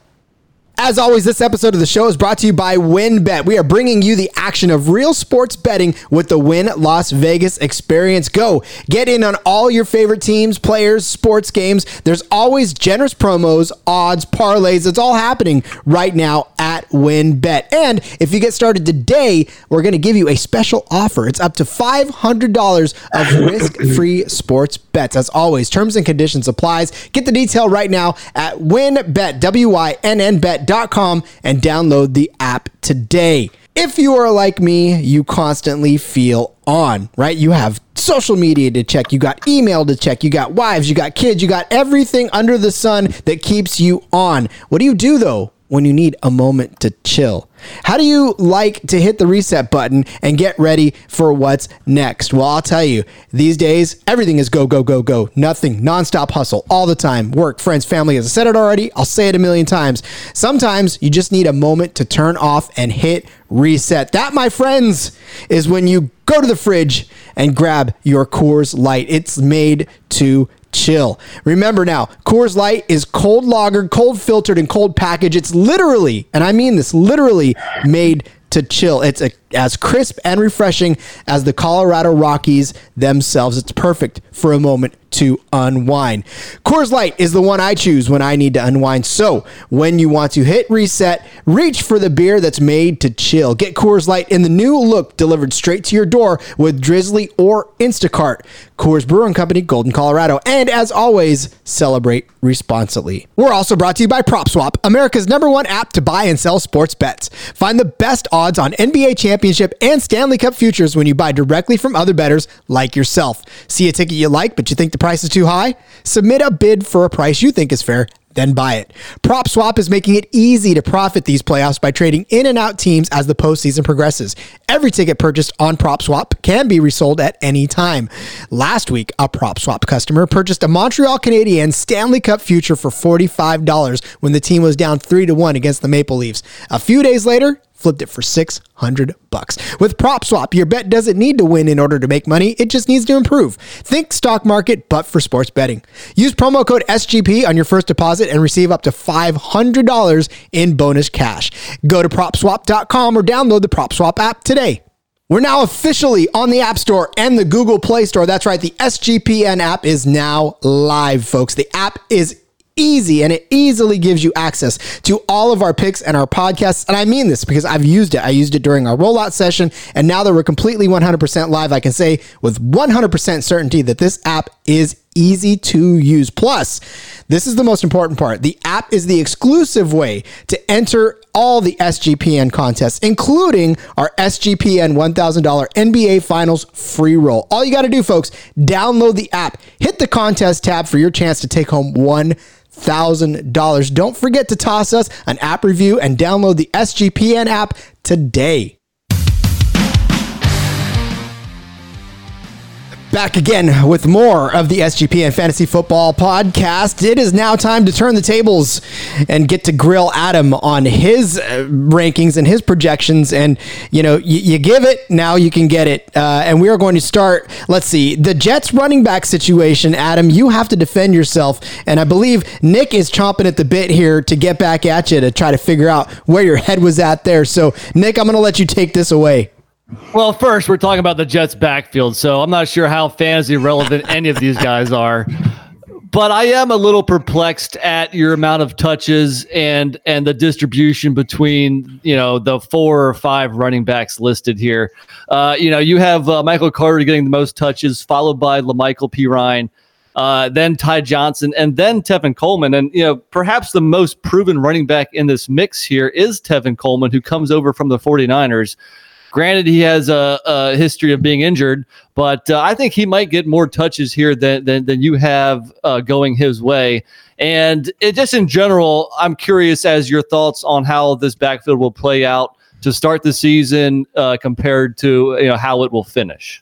As always, this episode of the show is brought to you by WynnBET. We are bringing you the action of real sports betting with the Wynn Las Vegas experience. Go get in on all your favorite teams, players, sports games. There's always generous promos, odds, parlays. It's all happening right now at WynnBET. And if you get started today, we're going to give you a special offer. It's up to five hundred dollars of risk-free sports bets. As always, terms and conditions applies. Get the detail right now at WynnBET, W Y N N bet dot com, and download the app today. If you are like me, you constantly feel on, right? You have social media to check, you got email to check, you got wives, you got kids, you got everything under the sun that keeps you on. What do you do though when you need a moment to chill? How do you like to hit the reset button and get ready for what's next? Well, I'll tell you, these days, everything is go, go, go, go. Nothing, nonstop hustle all the time. Work, friends, family. As I said it already, I'll say it a million times. Sometimes you just need a moment to turn off and hit reset. That, my friends, is when you go to the fridge and grab your Coors Light. It's made to chill. Remember now, Coors Light is cold lagered, cold filtered, and cold packaged. It's literally, and I mean this, literally made to chill. It's a, as crisp and refreshing as the Colorado Rockies themselves. It's perfect for a moment to unwind. Coors Light is the one I choose when I need to unwind. So when you want to hit reset, reach for the beer that's made to chill. Get Coors Light in the new look delivered straight to your door with Drizzly or Instacart. Coors Brewing Company, Golden, Colorado. And as always, celebrate responsibly. We're also brought to you by PropSwap, America's number one app to buy and sell sports bets. Find the best odds on N B A championship and Stanley Cup futures when you buy directly from other bettors like yourself. See a ticket you like, but you think the price is too high? Submit a bid for a price you think is fair, then buy it. PropSwap is making it easy to profit these playoffs by trading in and out teams as the postseason progresses. Every ticket purchased on PropSwap can be resold at any time. Last week, a PropSwap customer purchased a Montreal Canadiens Stanley Cup future for forty-five dollars when the team was down three to one against the Maple Leafs. A few days later, flipped it for six hundred bucks. With PropSwap, your bet doesn't need to win in order to make money. It just needs to improve. Think stock market, but for sports betting. Use promo code S G P on your first deposit and receive up to five hundred dollars in bonus cash. Go to prop swap dot com or download the PropSwap app today. We're now officially on the App Store and the Google Play Store. That's right. The S G P N app is now live, folks. The app is easy, and it easily gives you access to all of our picks and our podcasts. And I mean this because I've used it. I used it during our rollout session, and now that we're completely one hundred percent live, I can say with one hundred percent certainty that this app is easy to use. Plus, this is the most important part. The app is the exclusive way to enter all the S G P N contests, including our S G P N one thousand dollars N B A Finals free roll. All you got to do, folks, download the app, hit the contest tab for your chance to take home one thousand dollars. Don't forget to toss us an app review and download the S G P N app today. Back again with more of the S G P N Fantasy Football Podcast. It is now time to turn the tables and get to grill Adam on his uh, rankings and his projections. And, you know, you, you give it, now you can get it. Uh, and we are going to start, let's see, the Jets running back situation. Adam, you have to defend yourself. And I believe Nick is chomping at the bit here to get back at you to try to figure out where your head was at there. So, Nick, I'm going to let you take this away. Well, first, we're talking about the Jets backfield, so I'm not sure how fantasy relevant any of these guys are. But I am a little perplexed at your amount of touches and and the distribution between, you know, the four or five running backs listed here. Uh, you know, you have uh, Michael Carter getting the most touches, followed by LaMichael Pirine. uh, then Ty Johnson, and then Tevin Coleman. And, you know, perhaps the most proven running back in this mix here is Tevin Coleman, who comes over from the 49ers. Granted, he has a, a history of being injured, but uh, I think he might get more touches here than than, than you have uh, going his way. And it just in general, I'm curious as your thoughts on how this backfield will play out to start the season uh, compared to, you know, how it will finish.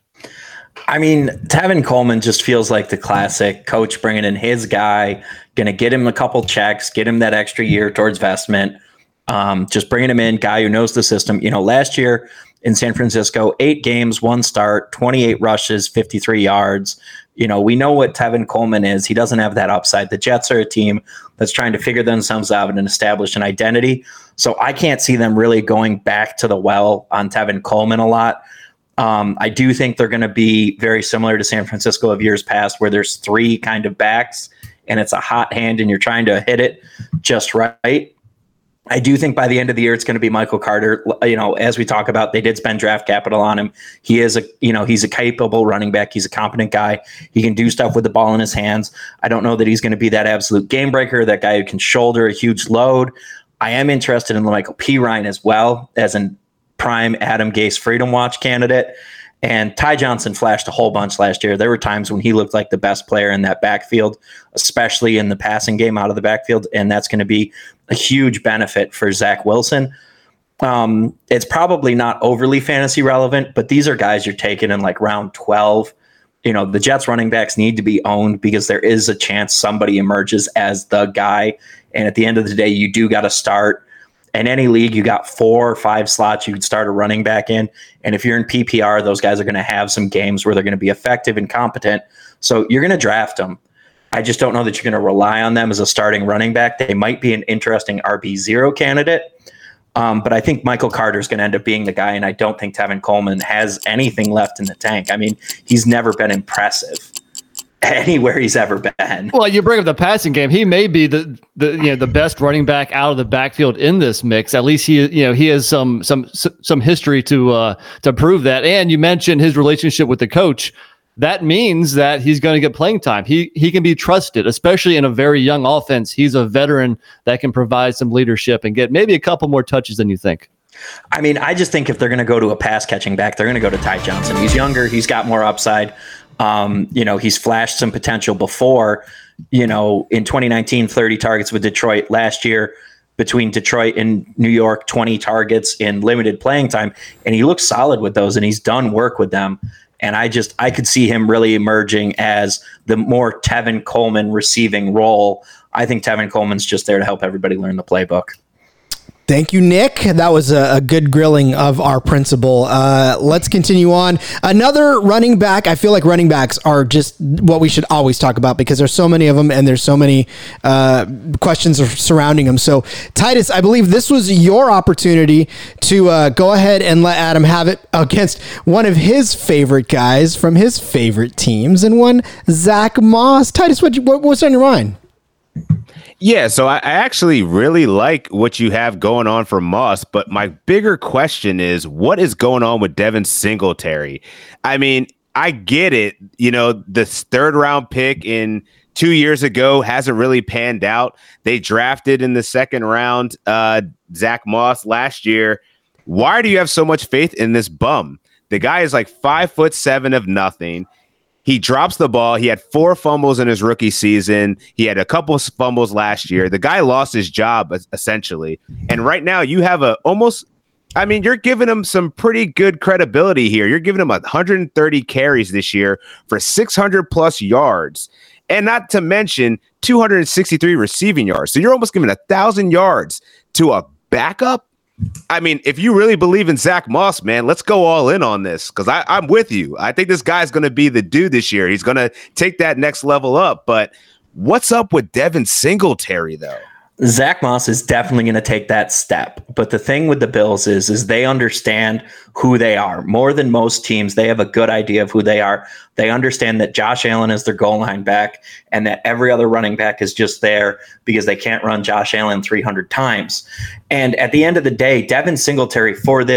I mean, Tevin Coleman just feels like the classic coach bringing in his guy, going to get him a couple checks, get him that extra year towards vestment, um, just bringing him in, guy who knows the system. You know, last year in San Francisco, eight games, one start, twenty-eight rushes, fifty-three yards. You know, we know what Tevin Coleman is. He doesn't have that upside. The Jets are a team that's trying to figure themselves out and establish an identity. So I can't see them really going back to the well on Tevin Coleman a lot. Um, I do think they're going to be very similar to San Francisco of years past, where there's three kind of backs and it's a hot hand and you're trying to hit it just right. I do think by the end of the year, it's going to be Michael Carter. You know, as we talk about, they did spend draft capital on him. He is a, you know, he's a capable running back. He's a competent guy. He can do stuff with the ball in his hands. I don't know that he's going to be that absolute game breaker, that guy who can shoulder a huge load. I am interested in Michael Pirine as well as a prime Adam Gase Freedom Watch candidate. And Ty Johnson flashed a whole bunch last year. There were times when he looked like the best player in that backfield, especially in the passing game out of the backfield. And that's going to be a huge benefit for Zach Wilson. Um, it's probably not overly fantasy relevant, but these are guys you're taking in like round twelve. You know, the Jets running backs need to be owned because there is a chance somebody emerges as the guy. And at the end of the day, you do got to start. In any league, you got four or five slots you could start a running back in. And if you're in P P R, those guys are going to have some games where they're going to be effective and competent. So you're going to draft them. I just don't know that you're going to rely on them as a starting running back. They might be an interesting R B zero candidate. Um, but I think Michael Carter is going to end up being the guy, and I don't think Tevin Coleman has anything left in the tank. I mean, he's never been impressive anywhere he's ever been. Well, you bring up the passing game. He may be the, the you know the best running back out of the backfield in this mix. At least he you know he has some some some history to uh, to prove that. And you mentioned his relationship with the coach. That means that he's going to get playing time. He he can be trusted, especially in a very young offense. He's a veteran that can provide some leadership and get maybe a couple more touches than you think. I mean, I just think if they're going to go to a pass catching back, they're going to go to Ty Johnson. He's younger. He's got more upside. Um, you know, he's flashed some potential before, you know, in twenty nineteen, thirty targets with Detroit. Last year between Detroit and New York, twenty targets in limited playing time. And he looks solid with those, and he's done work with them. And I just, I could see him really emerging as the more Tevin Coleman receiving role. I think Tevin Coleman's just there to help everybody learn the playbook. Thank you, Nick. That was a, a good grilling of our principal. Uh, let's continue on. Another running back. I feel like running backs are just what we should always talk about because there's so many of them and there's so many uh, questions surrounding them. So, Titus, I believe this was your opportunity to uh, go ahead and let Adam have it against one of his favorite guys from his favorite teams and one Zach Moss. Titus, what, what what's on your mind? Yeah, so I, I actually really like what you have going on for Moss, but my bigger question is, what is going on with Devin Singletary? I mean, I get it. You know, this third round pick in two years ago hasn't really panned out. They drafted in the second round uh, Zach Moss last year. Why do you have so much faith in this bum? The guy is like five foot seven of nothing. He drops the ball. He had four fumbles in his rookie season. He had a couple of fumbles last year. The guy lost his job essentially. And right now you have a almost, I mean, you're giving him some pretty good credibility here. You're giving him one hundred thirty carries this year for six hundred plus yards. And not to mention two hundred sixty-three receiving yards. So you're almost giving a thousand yards to a backup. I mean, if you really believe in Zach Moss, man, let's go all in on this because I'm with you. I think this guy's going to be the dude this year. He's going to take that next level up. But what's up with Devin Singletary, though? Zach Moss is definitely going to take that step. But the thing with the Bills is, is they understand who they are. More than most teams, they have a good idea of who they are. They understand that Josh Allen is their goal line back and that every other running back is just there because they can't run Josh Allen three hundred times. And at the end of the day, Devin Singletary for this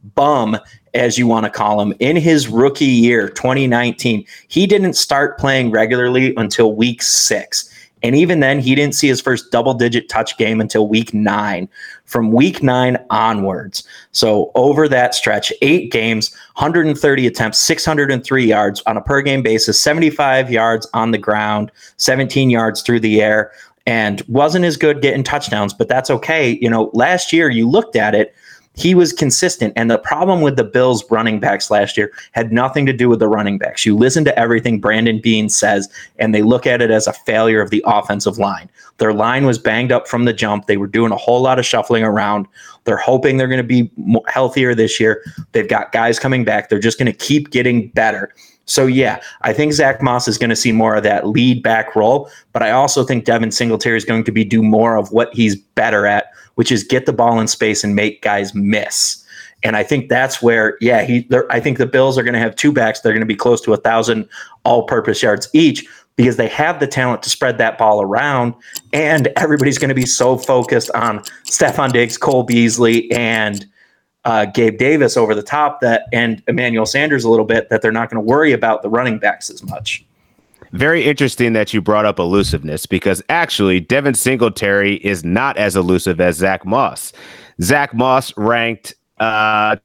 bum, as you want to call him, in his rookie year, twenty nineteen, he didn't start playing regularly until week six. And even then, he didn't see his first double-digit touch game until week nine, from week nine onwards. So over that stretch, eight games, one hundred thirty attempts, six hundred three yards on a per-game basis, seventy-five yards on the ground, seventeen yards through the air, and wasn't as good getting touchdowns, but that's okay. You know, last year, you looked at it, he was consistent. And the problem with the Bills running backs last year had nothing to do with the running backs. You listen to everything Brandon Beane says, and they look at it as a failure of the offensive line. Their line was banged up from the jump. They were doing a whole lot of shuffling around. They're hoping they're going to be healthier this year. They've got guys coming back. They're just going to keep getting better. So, yeah, I think Zach Moss is going to see more of that lead back role, but I also think Devin Singletary is going to be do more of what he's better at, which is get the ball in space and make guys miss. And I think that's where, yeah, he. I think the Bills are going to have two backs. They're going to be close to a thousand all-purpose yards each because they have the talent to spread that ball around, and everybody's going to be so focused on Stephon Diggs, Cole Beasley, and Uh, Gabe Davis over the top that, and Emmanuel Sanders a little bit, that they're not going to worry about the running backs as much. Very interesting that you brought up elusiveness, because actually Devin Singletary is not as elusive as Zach Moss. Zach Moss ranked uh,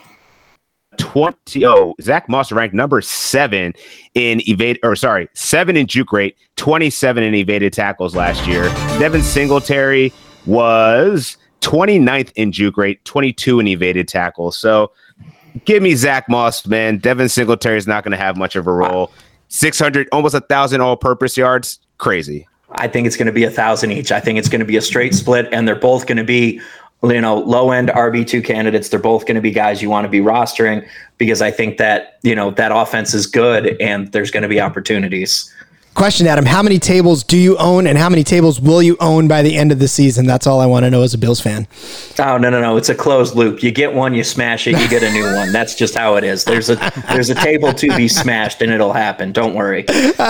twenty. Oh, Zach Moss ranked number seven in evade, or sorry, seven in juke rate, twenty-seven in evaded tackles last year. Devin Singletary was twenty-ninth in juke rate, twenty-two in evaded tackles. So give me Zach Moss, man. Devin Singletary is not going to have much of a role. six hundred, almost a thousand all-purpose yards. Crazy. I think it's going to be a thousand each. I think it's going to be a straight split, and they're both going to be, you know, low-end R B two candidates. They're both going to be guys you want to be rostering, because I think that, you know, that offense is good and there's going to be opportunities. Question, Adam, how many tables do you own and how many tables will you own by the end of the season? That's all I want to know as a Bills fan. Oh, no, no, no. It's a closed loop. You get one, you smash it, you get a new one. That's just how it is. There's a there's a table to be smashed, and it'll happen. Don't worry.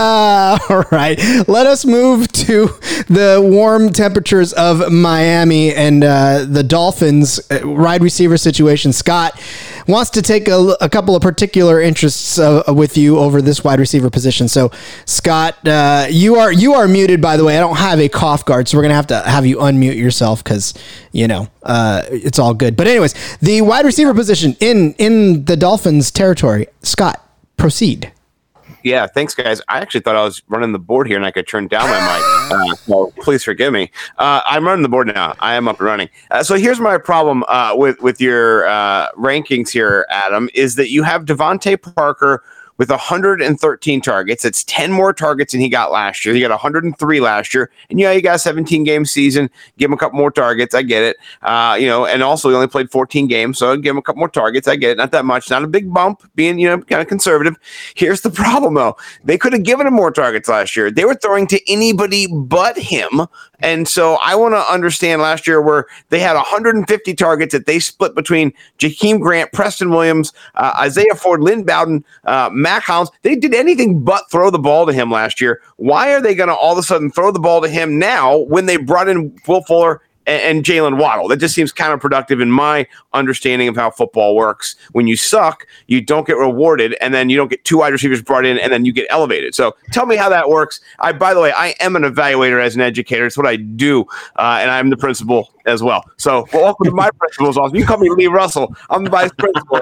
Uh, all right. Let us move to the warm temperatures of Miami and uh, the Dolphins uh, wide receiver situation. Scott wants to take a, a couple of particular interests uh, with you over this wide receiver position. So, Scott, uh, you are you are muted, by the way. I don't have a cough guard, so we're going to have to have you unmute yourself because, you know, uh, it's all good. But anyways, the wide receiver position in, in the Dolphins territory. Scott, proceed. Yeah, thanks, guys. I actually thought I was running the board here and I could turn down my mic. Uh, so please forgive me. Uh, I'm running the board now. I am up and running. Uh, so here's my problem uh, with with your uh, rankings here, Adam, is that you have Devontae Parker with one hundred thirteen targets. It's ten more targets than he got last year. He got one hundred three last year. And yeah, you got a seventeen game season. Give him a couple more targets. I get it. Uh, you know, and also he only played fourteen games, so I'd give him a couple more targets. I get it. Not that much. Not a big bump, being, you know, kind of conservative. Here's the problem, though. They could have given him more targets last year. They were throwing to anybody but him. And so I want to understand last year where they had one hundred fifty targets that they split between Jakeem Grant, Preston Williams, uh, Isaiah Ford, Lynn Bowden, uh, Matt Hollins. They did anything but throw the ball to him last year. Why are they going to all of a sudden throw the ball to him now when they brought in Will Fuller and, and Jalen Waddle? That just seems counterproductive in my understanding of how football works. When you suck, you don't get rewarded, and then you don't get two wide receivers brought in, and then you get elevated. So tell me how that works. I, by the way, I am an evaluator as an educator. It's what I do, uh, and I'm the principal as well. So well, welcome to my principal's office. You call me Lee Russell. I'm the vice principal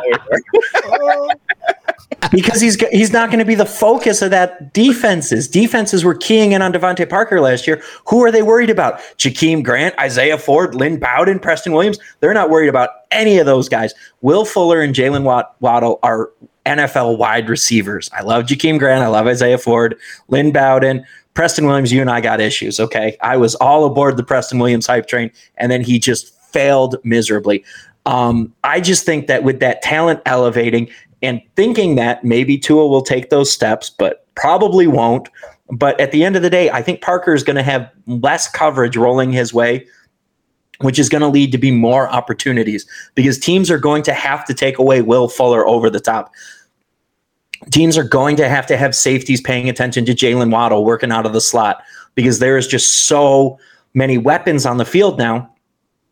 here. Because he's he's not going to be the focus of that defenses. Defenses were keying in on Devontae Parker last year. Who are they worried about? Jakeem Grant, Isaiah Ford, Lynn Bowden, Preston Williams. They're not worried about any of those guys. Will Fuller and Jalen Waddle are N F L wide receivers. I love Jakeem Grant. I love Isaiah Ford, Lynn Bowden. Preston Williams, you and I got issues, okay? I was all aboard the Preston Williams hype train, and then he just failed miserably. Um, I just think that with that talent elevating and thinking that maybe Tua will take those steps, but probably won't. But at the end of the day, I think Parker is going to have less coverage rolling his way, which is going to lead to be more opportunities because teams are going to have to take away Will Fuller over the top. Teams are going to have to have safeties paying attention to Jalen Waddle working out of the slot because there is just so many weapons on the field now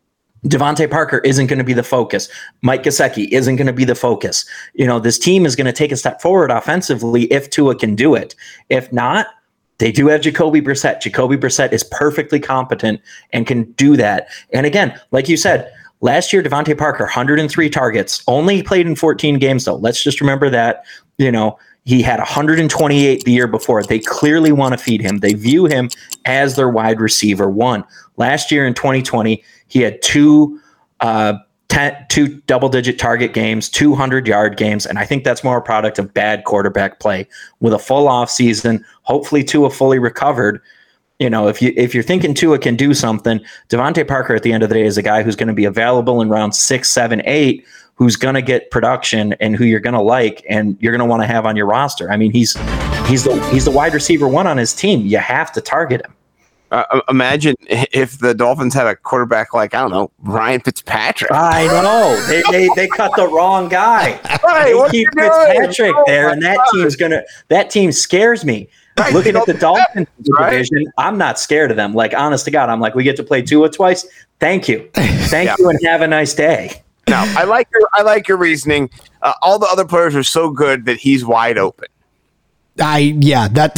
Devontae Parker isn't going to be the focus. Mike Gesicki isn't going to be the focus. You know, this team is going to take a step forward offensively if Tua can do it. If not, they do have Jacoby Brissett. Jacoby Brissett is perfectly competent and can do that. And again, like you said, last year, Devontae Parker, one hundred three targets, only played in fourteen games, though. Let's just remember that, you know, he had one hundred twenty-eight the year before. They clearly want to feed him. They view him as their wide receiver one. Last year in twenty twenty, he had two uh, ten, two double-digit target games, two hundred-yard games, and I think that's more a product of bad quarterback play. With a full offseason, hopefully Tua fully recovered, you know, if, you, if you're thinking Tua can do something, Devontae Parker at the end of the day is a guy who's going to be available in round six, seven, eight, who's going to get production and who you're going to like and you're going to want to have on your roster. I mean, he's he's the he's the wide receiver one on his team. You have to target him. Uh, imagine if the Dolphins had a quarterback like, I don't know, Ryan Fitzpatrick. I know. They they, they cut the wrong guy. Right, they what keep you doing? Fitzpatrick Oh there, my and that God. team's gonna that team scares me. Right, Looking they at the don't- Dolphins right? division, I'm not scared of them. Like, honest to God, I'm like, we get to play Tua twice. Thank you. Thank Yeah. you, and have a nice day. No, I like your I like your reasoning. Uh, all the other players are so good that he's wide open. I yeah that.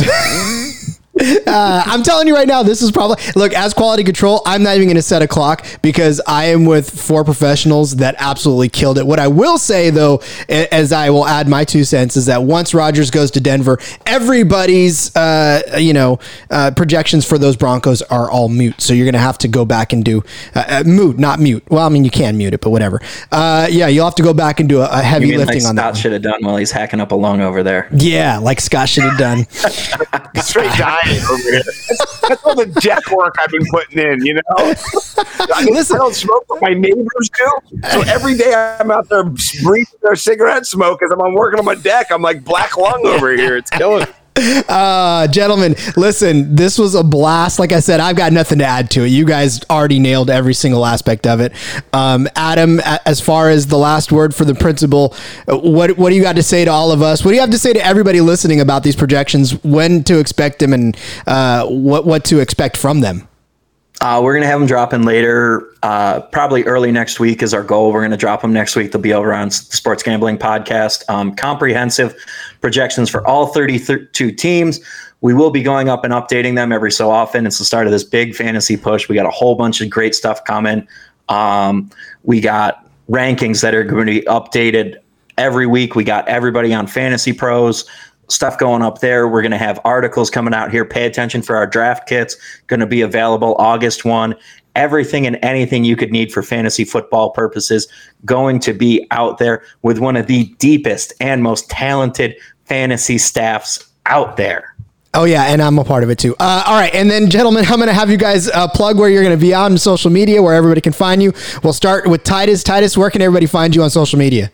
Uh, I'm telling you right now, this is probably look as quality control. I'm not even going to set a clock because I am with four professionals that absolutely killed it. What I will say though, a- as I will add my two cents, is that once Rodgers goes to Denver, everybody's uh, you know uh, projections for those Broncos are all mute. So you're going to have to go back and do uh, uh, mute, not mute. Well, I mean you can mute it, but whatever. Uh, yeah, you'll have to go back and do a, a heavy You mean lifting like on that. Scott should have done while he's hacking up a lung over there. Yeah, like Scott should have done. Straight dying over here. That's, that's all the deck work I've been putting in, you know? I, Listen. I don't smoke, but my neighbors do. So every day I'm out there breathing their cigarette smoke as I'm working on my deck. I'm like black lung over here. It's killing me. Uh, gentlemen, listen, this was a blast. Like I said, I've got nothing to add to it. You guys already nailed every single aspect of it. Um, Adam, a- as far as the last word for the principal, uh, what what do you got to say to all of us? What do you have to say to everybody listening about these projections, when to expect them, and uh, what, what to expect from them? Uh, we're going to have them dropping later, uh, probably early next week is our goal. We're going to drop them next week. They'll be over on the Sports Gambling Podcast. Um, comprehensive projections for all thirty-two teams. We will be going up and updating them every so often. It's the start of this big fantasy push. We got a whole bunch of great stuff coming. Um, we got rankings that are going to be updated every week. We got everybody on Fantasy Pros. Stuff going up there. We're going to have articles coming out here. Pay attention for our draft kits. Going to be available August first. Everything and anything you could need for fantasy football purposes going to be out there with one of the deepest and most talented fantasy staffs out there. Oh yeah, and I'm a part of it too. Uh, all right, and then gentlemen, I'm going to have you guys uh, plug where you're going to be on social media, where everybody can find you. We'll start with Titus. Titus, where can everybody find you on social media?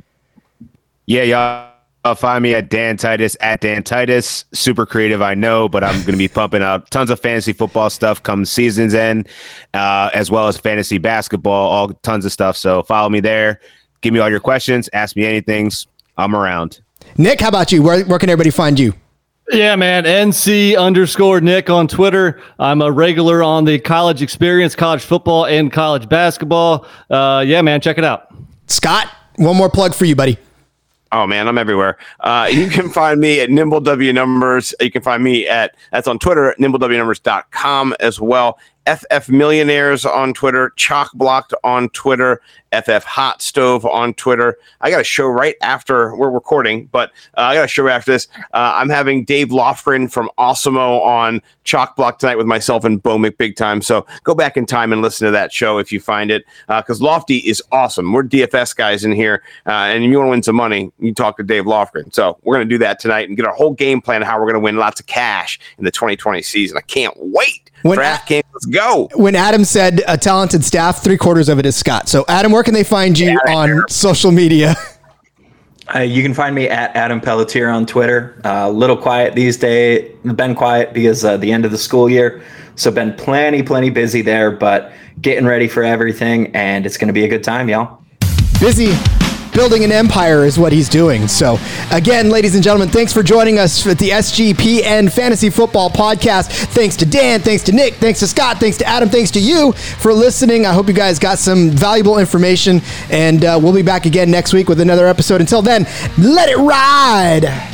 Yeah, y'all. Uh, find me at Dan Titus, at Dan Titus. Super creative, I know, but I'm going to be pumping out tons of fantasy football stuff come season's end, uh, as well as fantasy basketball, all tons of stuff. So follow me there. Give me all your questions. Ask me anything. I'm around. Nick, how about you? Where, where can everybody find you? Yeah, man. N C underscore Nick on Twitter. I'm a regular on the college experience, college football and college basketball. Uh, yeah, man. Check it out. Scott, one more plug for you, buddy. Oh man, I'm everywhere. Uh, you can find me at Nimble W Numbers. You can find me at that's on Twitter at nimble w numbers dot com as well. F F Millionaires on Twitter, Chalk Blocked on Twitter, F F Hot Stove on Twitter. I got a show right after we're recording, but uh, I got a show after this. Uh, I'm having Dave Lofgren from Awesemo on Chalk Block tonight with myself and Bo McBig Time. So go back in time and listen to that show if you find it, because uh, Lofty is awesome. We're D F S guys in here, uh, and if you want to win some money, you talk to Dave Lofgren. So we're going to do that tonight and get our whole game plan of how we're going to win lots of cash in the twenty twenty season. I can't wait. When DraftKings, let's go. When Adam said a talented staff, three quarters of it is Scott. So Adam, where can they find you Yeah, on sure. social media? Uh, you can find me at Adam Pelletier on Twitter. A uh, little quiet these days. Been quiet because uh, the end of the school year. So been plenty, plenty busy there, but getting ready for everything. And it's going to be a good time, y'all. Busy building an empire is what he's doing. So, again, ladies and gentlemen, thanks for joining us at the S G P N Fantasy Football Podcast. Thanks to Dan, thanks to Nick, thanks to Scott, thanks to Adam, thanks to you for listening. I hope you guys got some valuable information, and uh, we'll be back again next week with another episode. Until then, let it ride.